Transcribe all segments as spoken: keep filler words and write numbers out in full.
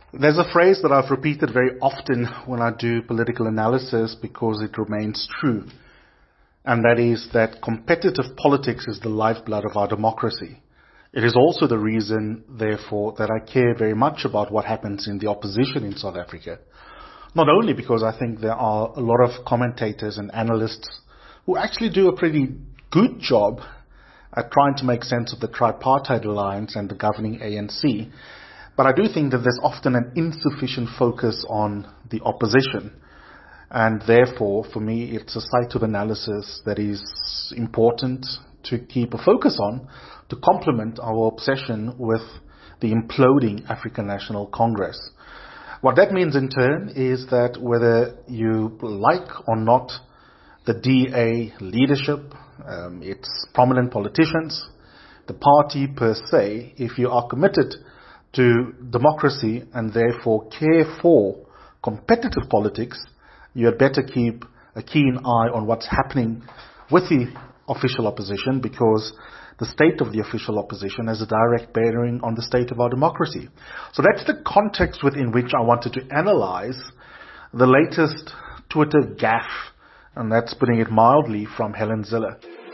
There's a phrase that I've repeated very often when I do political analysis because it remains true. And that is that competitive politics is the lifeblood of our democracy. It is also the reason, therefore, that I care very much about what happens in the opposition in South Africa. Not only because I think there are a lot of commentators and analysts who actually do a pretty good job at trying to make sense of the tripartite alliance and the governing A N C, but I do think that there's often an insufficient focus on the opposition. And therefore, for me, it's a site of analysis that is important to keep a focus on to complement our obsession with the imploding African National Congress. What that means in turn is that whether you like or not the D A leadership, um, its prominent politicians, the party per se, if you are committed to democracy and therefore care for competitive politics, you had better keep a keen eye on what's happening with the official opposition, because the state of the official opposition has a direct bearing on the state of our democracy. So that's the context within which I wanted to analyze the latest Twitter gaffe, and that's putting it mildly, from Helen Zille.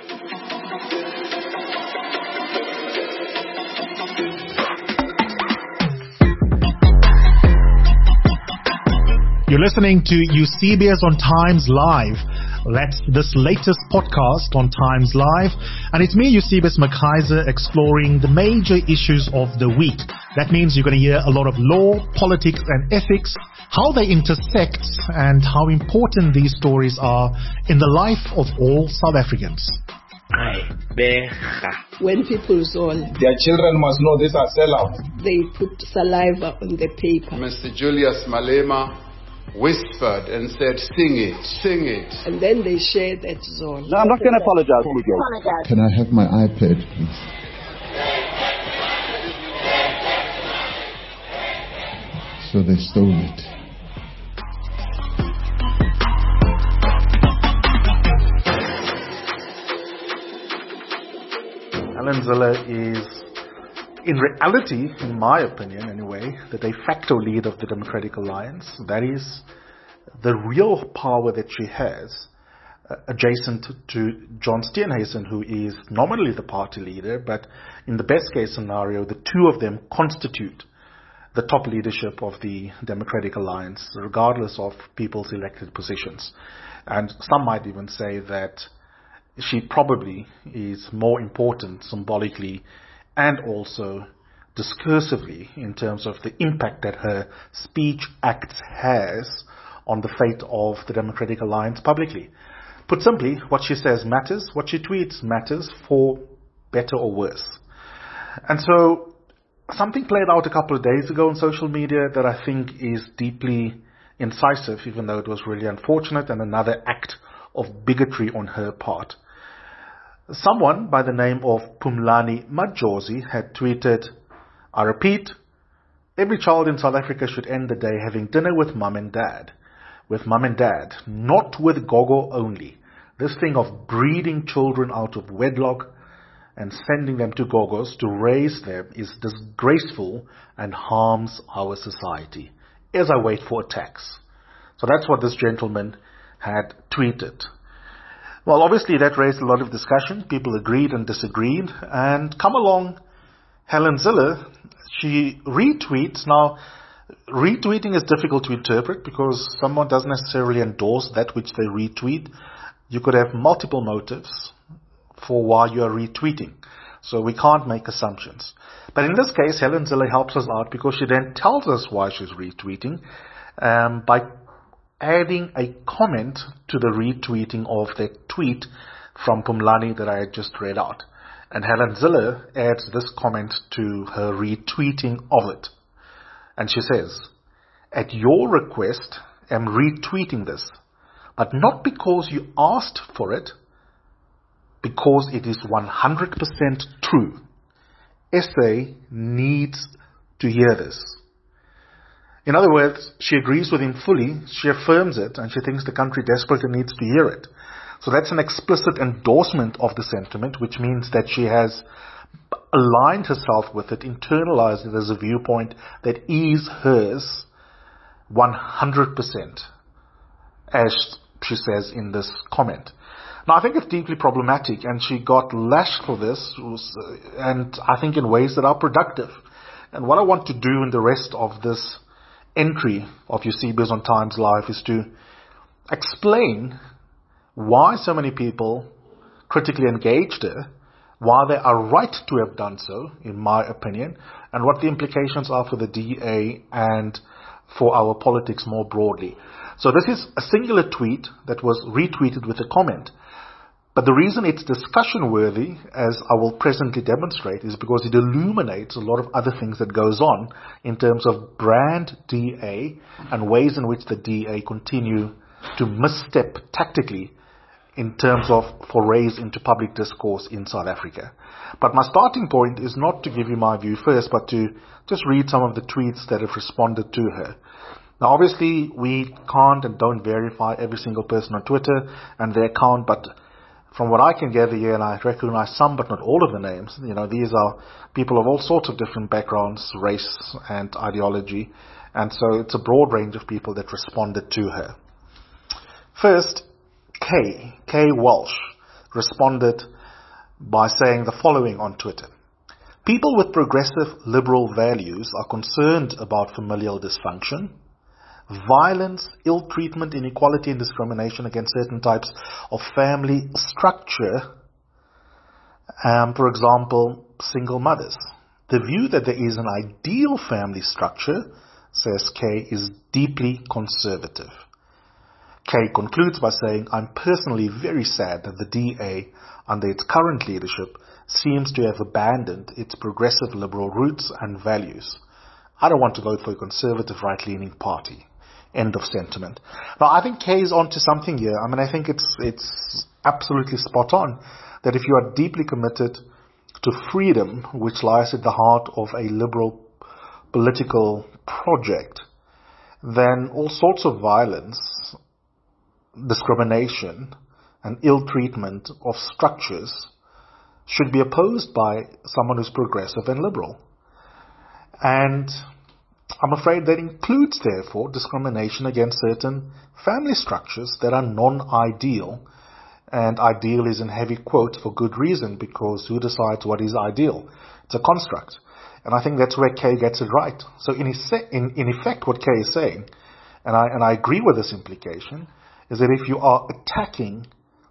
You're listening to Eusebius on Times Live. That's this latest podcast on Times Live. And it's me, Eusebius McKaiser, exploring the major issues of the week. That means you're going to hear a lot of law, politics and ethics, how they intersect, and how important these stories are in the life of all South Africans. When people saw their children must know these are sellouts. They put saliva on the paper. Mister Julius Malema whispered and said, sing it, sing it. And then they shared that zone. No, I'm not going to apologize. Can I have my iPad, please? So they stole it. Helen Zille is, in reality, in my opinion anyway, the de facto leader of the Democratic Alliance. That is the real power that she has, uh, adjacent to John Steenhuisen, who is nominally the party leader, but in the best case scenario, the two of them constitute the top leadership of the Democratic Alliance, regardless of people's elected positions. And some might even say that she probably is more important symbolically and also discursively in terms of the impact that her speech acts has on the fate of the Democratic Alliance publicly. Put simply, what she says matters, what she tweets matters, for better or worse. And so something played out a couple of days ago on social media that I think is deeply incisive, even though it was really unfortunate and another act of bigotry on her part. Someone by the name of Phumlani Madjozi had tweeted, I repeat, every child in South Africa should end the day having dinner with mum and dad. With mum and dad, not with gogo only. This thing of breeding children out of wedlock and sending them to gogos to raise them is disgraceful and harms our society. As I wait for attacks. So that's what this gentleman had tweeted. Well, obviously that raised a lot of discussion. People agreed and disagreed. And come along Helen Zille, she retweets. Now, retweeting is difficult to interpret because someone doesn't necessarily endorse that which they retweet. You could have multiple motives for why you are retweeting. So we can't make assumptions. But in this case, Helen Zille helps us out because she then tells us why she's retweeting um, by adding a comment to the retweeting of that tweet from Phumlani that I had just read out. And Helen Zille adds this comment to her retweeting of it. And she says, at your request, I'm retweeting this, but not because you asked for it, because it is one hundred percent true. S A needs to hear this. In other words, she agrees with him fully, she affirms it, and she thinks the country desperately needs to hear it. So that's an explicit endorsement of the sentiment, which means that she has aligned herself with it, internalized it as a viewpoint that is hers one hundred percent, as she says in this comment. Now, I think it's deeply problematic, and she got lashed for this, and I think in ways that are productive. And what I want to do in the rest of this entry of Eusebius on Times Live is to explain why so many people critically engaged her, why they are right to have done so, in my opinion, and what the implications are for the D A and for our politics more broadly. So this is a singular tweet that was retweeted with a comment. But the reason it's discussion worthy, as I will presently demonstrate, is because it illuminates a lot of other things that goes on in terms of brand D A and ways in which the D A continue to misstep tactically in terms of forays into public discourse in South Africa. But my starting point is not to give you my view first, but to just read some of the tweets that have responded to her. Now, obviously, we can't and don't verify every single person on Twitter and their account, but from what I can gather here, and I recognize some but not all of the names, you know, these are people of all sorts of different backgrounds, race and ideology, and so it's a broad range of people that responded to her. First, Kay, Kay Walsh, responded by saying the following on Twitter. People with progressive liberal values are concerned about familial dysfunction, violence, ill treatment, inequality and discrimination against certain types of family structure, um, for example, single mothers. The view that there is an ideal family structure, says Kay, is deeply conservative. Kay concludes by saying, I'm personally very sad that the D A, under its current leadership, seems to have abandoned its progressive liberal roots and values. I don't want to vote for a conservative right-leaning party. End of sentiment. Now, I think Kay is onto something here. I mean, I think it's it's absolutely spot on that if you are deeply committed to freedom, which lies at the heart of a liberal political project, then all sorts of violence, discrimination, and ill treatment of structures should be opposed by someone who's progressive and liberal. And I'm afraid that includes, therefore, discrimination against certain family structures that are non-ideal. And ideal is in heavy quote for good reason, because who decides what is ideal? It's a construct. And I think that's where Kay gets it right. So in, in, in effect, what Kay is saying, and I, and I agree with this implication, is that if you are attacking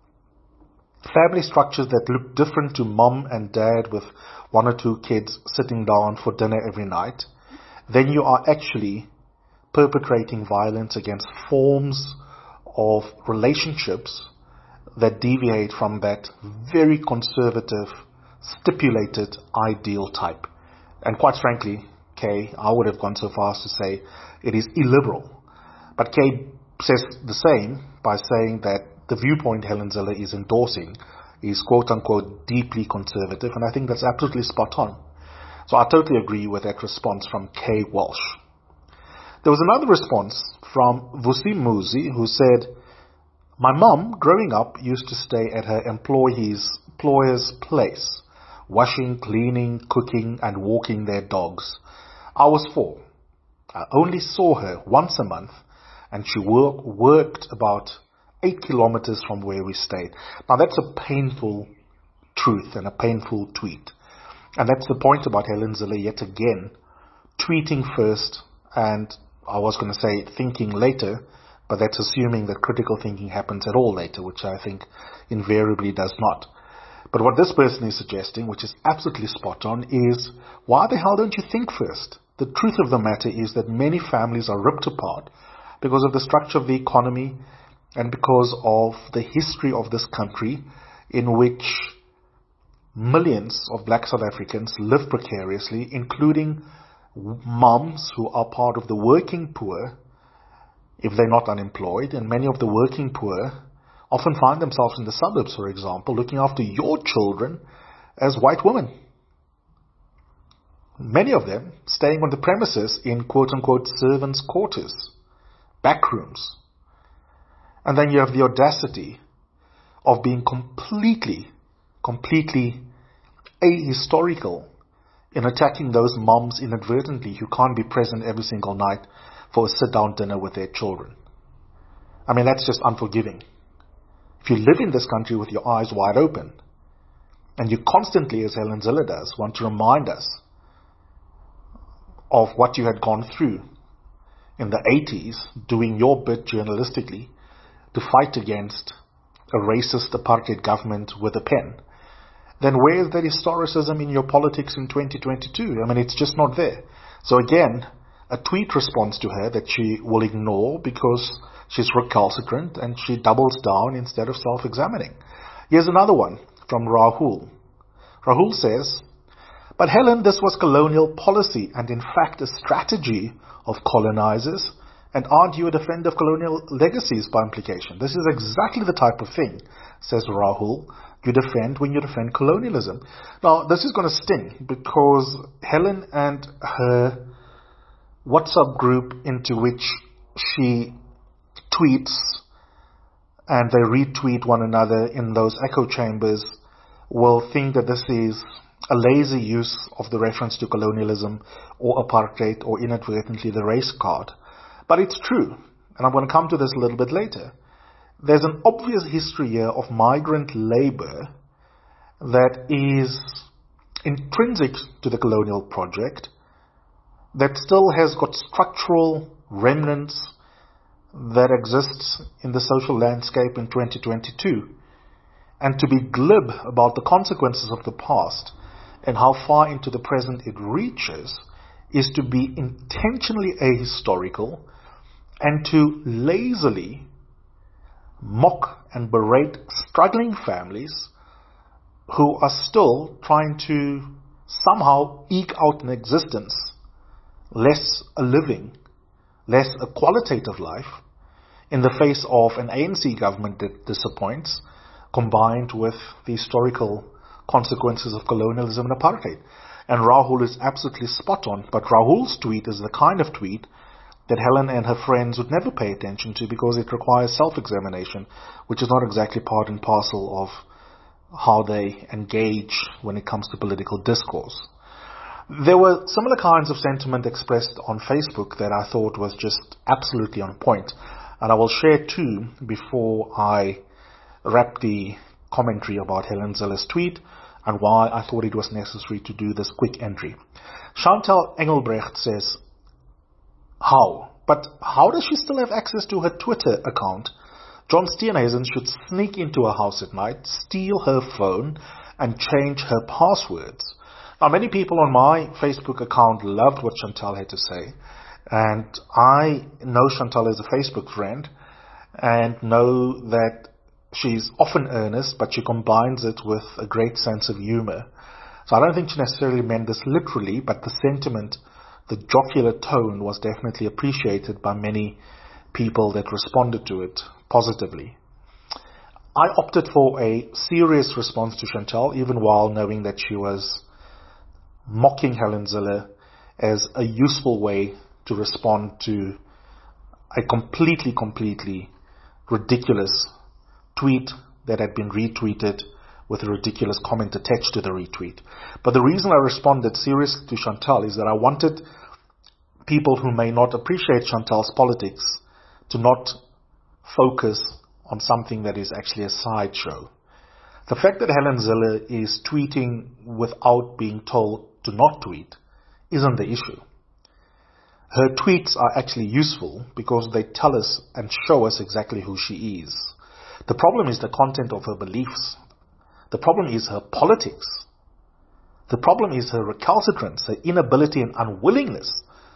family structures that look different to mom and dad with one or two kids sitting down for dinner every night, then you are actually perpetrating violence against forms of relationships that deviate from that very conservative, stipulated ideal type. And quite frankly, Kay, I would have gone so far as to say it is illiberal. But Kay says the same by saying that the viewpoint Helen Zille is endorsing is quote-unquote deeply conservative, and I think that's absolutely spot on. So I totally agree with that response from Kay Walsh. There was another response from Vusi Muzi, who said, my mom, growing up, used to stay at her employee's employer's place, washing, cleaning, cooking, and walking their dogs. I was four. I only saw her once a month, and she work, worked about eight kilometers from where we stayed. Now, that's a painful truth and a painful tweet. And that's the point about Helen Zille yet again, tweeting first, and I was going to say thinking later, but that's assuming that critical thinking happens at all later, which I think invariably does not. But what this person is suggesting, which is absolutely spot on, is why the hell don't you think first? The truth of the matter is that many families are ripped apart because of the structure of the economy and because of the history of this country, in which millions of black South Africans live precariously, including moms who are part of the working poor, if they're not unemployed, and many of the working poor often find themselves in the suburbs, for example, looking after your children as white women. Many of them staying on the premises in quote-unquote servants' quarters, back rooms. And then you have the audacity of being completely, completely ahistorical in attacking those moms inadvertently who can't be present every single night for a sit-down dinner with their children. I mean, that's just unforgiving. If you live in this country with your eyes wide open, and you constantly, as Helen Zille does, want to remind us of what you had gone through in the eighties, doing your bit journalistically to fight against a racist apartheid government with a pen, then where is that historicism in your politics in twenty twenty-two? I mean, it's just not there. So again, a tweet responds to her that she will ignore because she's recalcitrant, and she doubles down instead of self-examining. Here's another one from Rahul. Rahul says, "But Helen, this was colonial policy and in fact a strategy of colonizers, and aren't you a defender of colonial legacies by implication?" This is exactly the type of thing, says Rahul, you defend when you defend colonialism. Now, this is going to sting because Helen and her WhatsApp group into which she tweets and they retweet one another in those echo chambers will think that this is a lazy use of the reference to colonialism or apartheid or inadvertently the race card. But it's true, and I'm going to come to this a little bit later. There's an obvious history here of migrant labor that is intrinsic to the colonial project, that still has got structural remnants that exists in the social landscape in twenty twenty-two. And to be glib about the consequences of the past and how far into the present it reaches is to be intentionally ahistorical and to lazily mock and berate struggling families who are still trying to somehow eke out an existence, less a living, less a qualitative life, in the face of an A N C government that disappoints, combined with the historical consequences of colonialism and apartheid. And Rahul is absolutely spot on, but Rahul's tweet is the kind of tweet that Helen and her friends would never pay attention to because it requires self-examination, which is not exactly part and parcel of how they engage when it comes to political discourse. There were similar kinds of sentiment expressed on Facebook that I thought was just absolutely on point, and I will share two before I wrap the commentary about Helen Zille's tweet and why I thought it was necessary to do this quick entry. Chantal Engelbrecht says, how? But how does she still have access to her Twitter account? John Steenhuisen should sneak into her house at night, steal her phone, and change her passwords. Now, many people on my Facebook account loved what Chantal had to say, and I know Chantal is a Facebook friend and know that she's often earnest, but she combines it with a great sense of humor. So I don't think she necessarily meant this literally, but the sentiment, the jocular tone was definitely appreciated by many people that responded to it positively. I opted for a serious response to Chantal, even while knowing that she was mocking Helen Zille as a useful way to respond to a completely, completely ridiculous tweet that had been retweeted with a ridiculous comment attached to the retweet. But the reason I responded seriously to Chantal is that I wanted people who may not appreciate Chantal's politics to not focus on something that is actually a sideshow. The fact that Helen Zille is tweeting without being told to not tweet isn't the issue. Her tweets are actually useful because they tell us and show us exactly who she is. The problem is the content of her beliefs. The problem is her politics. The problem is her recalcitrance, her inability and unwillingness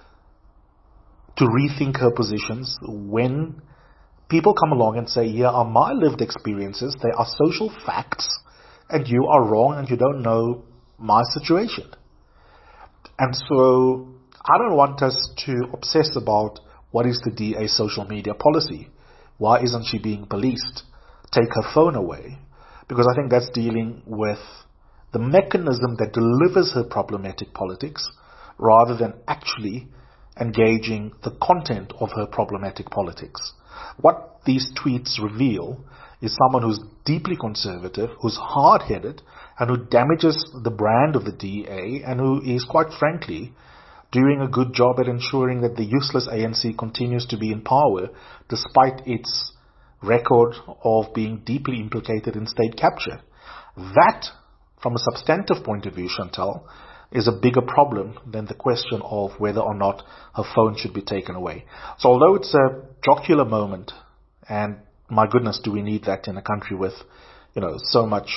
to rethink her positions when people come along and say, here are my lived experiences, they are social facts, and you are wrong and you don't know my situation. And so I don't want us to obsess about what is the D A social media policy. Why isn't she being policed? Take her phone away. Because I think that's dealing with the mechanism that delivers her problematic politics rather than actually engaging the content of her problematic politics. What these tweets reveal is someone who's deeply conservative, who's hard-headed, and who damages the brand of the D A, and who is, quite frankly, doing a good job at ensuring that the useless A N C continues to be in power despite its record of being deeply implicated in state capture. That, from a substantive point of view, Chantal, is a bigger problem than the question of whether or not her phone should be taken away. So although it's a jocular moment, and my goodness, do we need that in a country with, you know, so much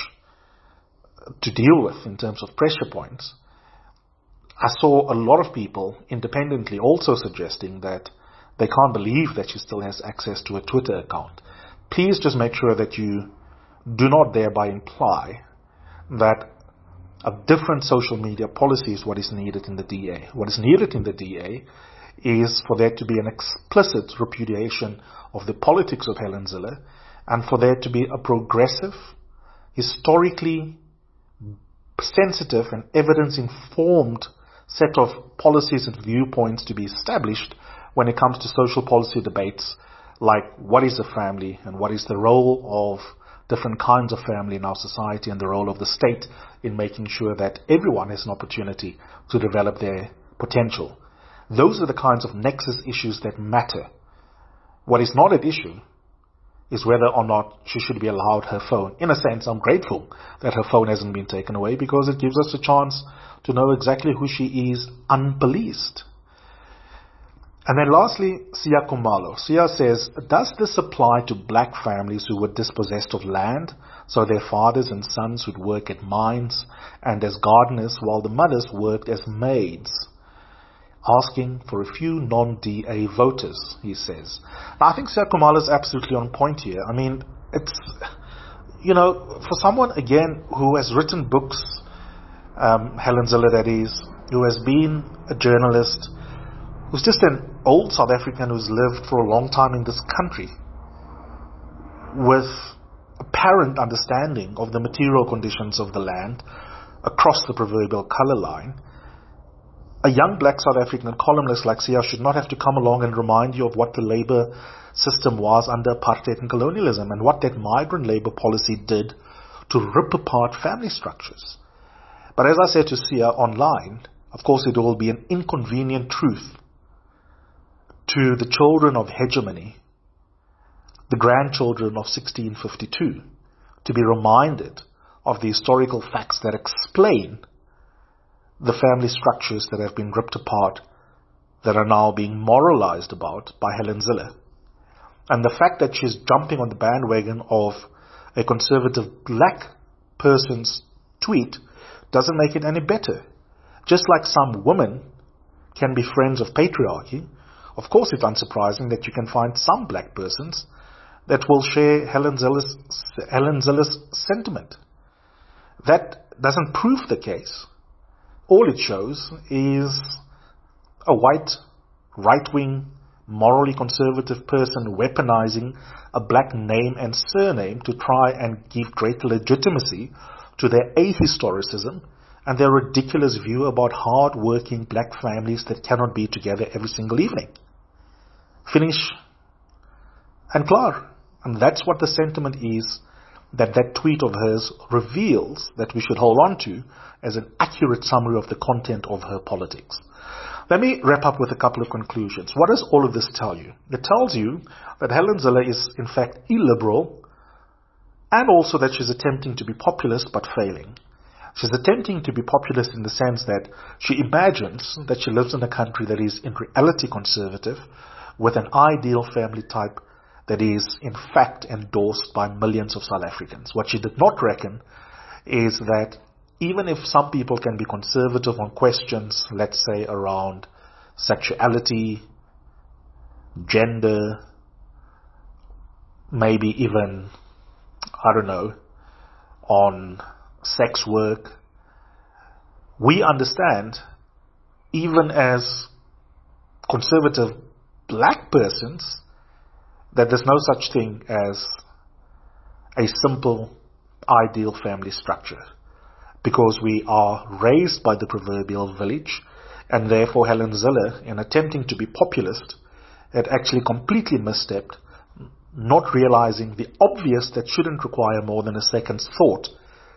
to deal with in terms of pressure points, I saw a lot of people independently also suggesting that they can't believe that she still has access to a Twitter account. Please just make sure that you do not thereby imply that a different social media policy is what is needed in the D A. What is needed in the D A is for there to be an explicit repudiation of the politics of Helen Zille, and for there to be a progressive, historically sensitive and evidence-informed set of policies and viewpoints to be established when it comes to social policy debates like what is a family and what is the role of different kinds of family in our society and the role of the state in making sure that everyone has an opportunity to develop their potential. Those are the kinds of nexus issues that matter. What is not at issue is whether or not she should be allowed her phone. In a sense, I'm grateful that her phone hasn't been taken away because it gives us a chance to know exactly who she is unpoliced. And then lastly, Sia Kumalo. Sia says, does this apply to black families who were dispossessed of land, so their fathers and sons would work at mines and as gardeners while the mothers worked as maids? Asking for a few non-D A voters, he says. Now, I think Sia Kumalo is absolutely on point here. I mean, it's, you know, for someone, again, who has written books, um, Helen Zille that is, who has been a journalist, who's just an old South African who's lived for a long time in this country with apparent understanding of the material conditions of the land across the proverbial colour line, a young black South African columnist like Sia should not have to come along and remind you of what the labour system was under apartheid and colonialism and what that migrant labour policy did to rip apart family structures. But as I said to Sia online, of course it will be an inconvenient truth to the children of hegemony, the grandchildren of sixteen fifty-two, to be reminded of the historical facts that explain the family structures that have been ripped apart, that are now being moralized about by Helen Zille. And the fact that she's jumping on the bandwagon of a conservative black person's tweet doesn't make it any better. Just like some women can be friends of patriarchy, of course it's unsurprising that you can find some black persons that will share Helen Zille's, Helen Zille's sentiment. That doesn't prove the case. All it shows is a white, right-wing, morally conservative person weaponizing a black name and surname to try and give greater legitimacy to their ahistoricism and their ridiculous view about hard-working black families that cannot be together every single evening. Finish and klar. And that's what the sentiment is that that tweet of hers reveals that we should hold on to as an accurate summary of the content of her politics. Let me wrap up with a couple of conclusions. What does all of this tell you? It tells you that Helen Zille is in fact illiberal, and also that she's attempting to be populist but failing. She's attempting to be populist in the sense that she imagines that she lives in a country that is in reality conservative, with an ideal family type that is in fact endorsed by millions of South Africans. What she did not reckon is that even if some people can be conservative on questions, let's say around sexuality, gender, maybe even, I don't know, on sex work, we understand, even as conservative black persons, that there's no such thing as a simple, ideal family structure, because we are raised by the proverbial village, and therefore Helen Zille, in attempting to be populist, had actually completely misstepped, not realizing the obvious that shouldn't require more than a second's thought,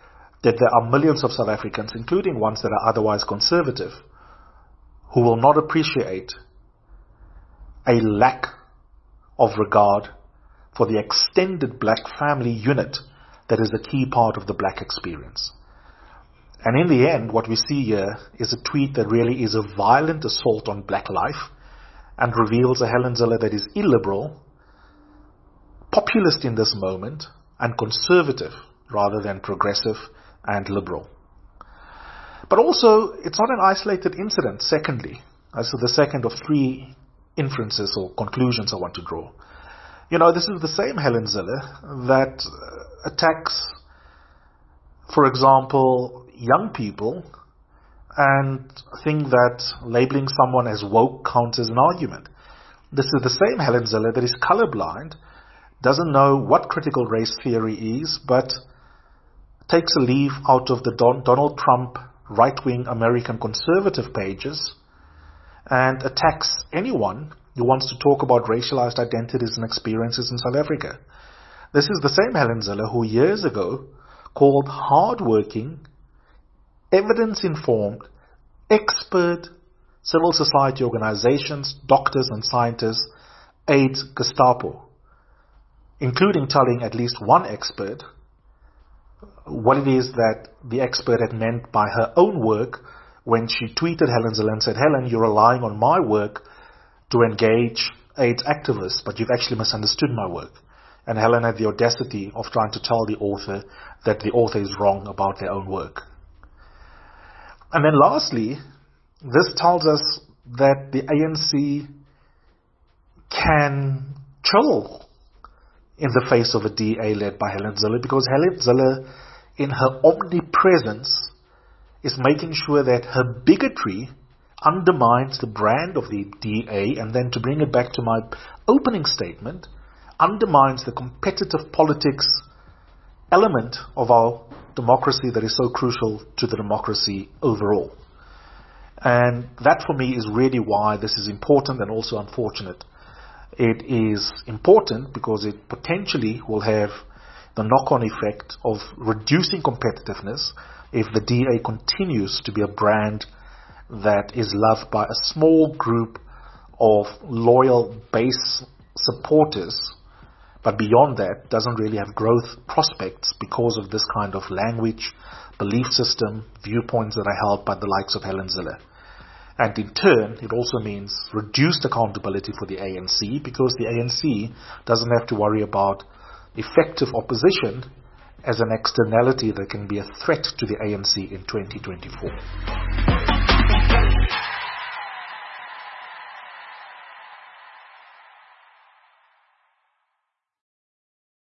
that there are millions of South Africans, including ones that are otherwise conservative, who will not appreciate a lack of regard for the extended black family unit that is a key part of the black experience. And in the end, what we see here is a tweet that really is a violent assault on black life and reveals a Helen Zille that is illiberal, populist in this moment, and conservative rather than progressive and liberal. But also, it's not an isolated incident, secondly. As to the second of three inferences or conclusions I want to draw. You know, this is the same Helen Zille that attacks, for example, young people and think that labeling someone as woke counts as an argument. This is the same Helen Zille that is colorblind, doesn't know what critical race theory is, but takes a leaf out of the Don- Donald Trump right-wing American conservative pages and attacks anyone who wants to talk about racialized identities and experiences in South Africa. This is the same Helen Zille who years ago called hard-working, evidence-informed, expert civil society organizations, doctors and scientists, aids Gestapo, including telling at least one expert what it is that the expert had meant by her own work when she tweeted Helen Zille and said, Helen, you're relying on my work to engage AIDS activists, but you've actually misunderstood my work. And Helen had the audacity of trying to tell the author that the author is wrong about their own work. And then lastly, this tells us that the A N C can chill in the face of a D A led by Helen Zille, because Helen Zille, in her omnipresence, is making sure that her bigotry undermines the brand of the D A, and then to bring it back to my opening statement, undermines the competitive politics element of our democracy that is so crucial to the democracy overall. And that for me is really why this is important and also unfortunate. It is important because it potentially will have the knock-on effect of reducing competitiveness if the D A continues to be a brand that is loved by a small group of loyal base supporters, but beyond that doesn't really have growth prospects because of this kind of language, belief system, viewpoints that are held by the likes of Helen Zille. And in turn, it also means reduced accountability for the A N C, because the A N C doesn't have to worry about effective opposition as an externality that can be a threat to the A N C in twenty twenty-four.